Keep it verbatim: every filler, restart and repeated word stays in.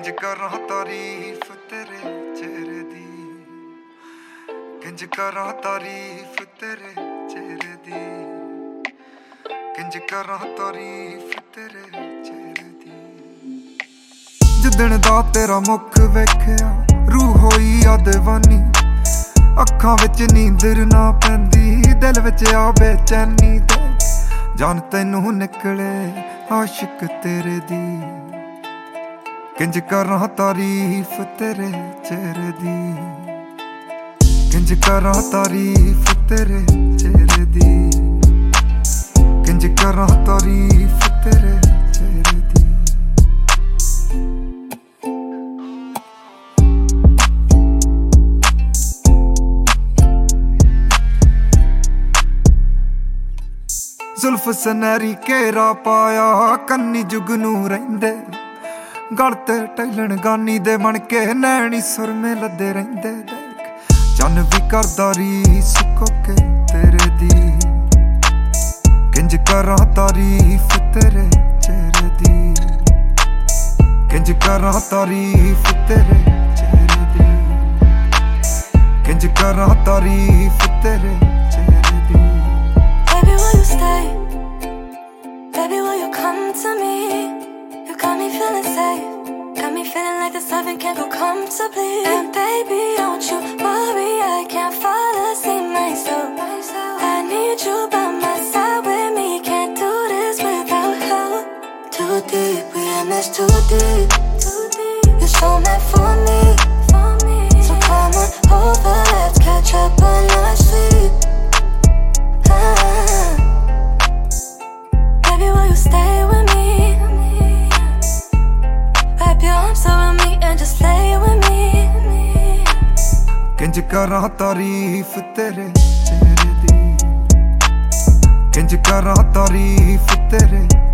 किंज करा तारीफ तेरे चेहरे दी, किंज करा तारीफ तेरे चेहरे दी, किंज करा तारीफ तेरे चेहरे दी। जिदण दा तेरा मुख वेखिया रूह होई आ दीवानी, अखां विच नींदर ना पैंदी, दिल विच आ बेचैनी ते जान तैनू निकले आशिक तेरे दी। किंज करा तारीफ तेरे चेहरे दी, किंज करा तारीफ तेरे चेहरे दी, किंज करा तारीफ तेरे चेहरे दी। जुल्फ सनैरी घेरा पाया कन्नी जुगनू रहिंदे, गल ते टैलन गानी दे बन के नैनी सुरमे लदे रहिंदे। देख चन भी करदा रीस कोके तेरे दी, किंज करा तारीफ तेरे चेहरे दी, किंज करा तारीफ तेरे चेहरे दी, किंज करा तारीफ तेरे चेहरे दी। Baby, will you stay? Baby, will you come to me? You got me feeling safe, got me feeling like this loving can't go comfortably. And baby, don't you worry, I can't fall asleep myself. I need you by my side with me, can't do this without you. Too deep, we in this too deep, you're so meant for me. So come on over, let's catch up when I sleep. ah. Baby, will you stay with me? Wrap your arms around me and just lay with me. किंज करा तारीफ तेरे चेहरे दी, किंज करा तारीफ तेरे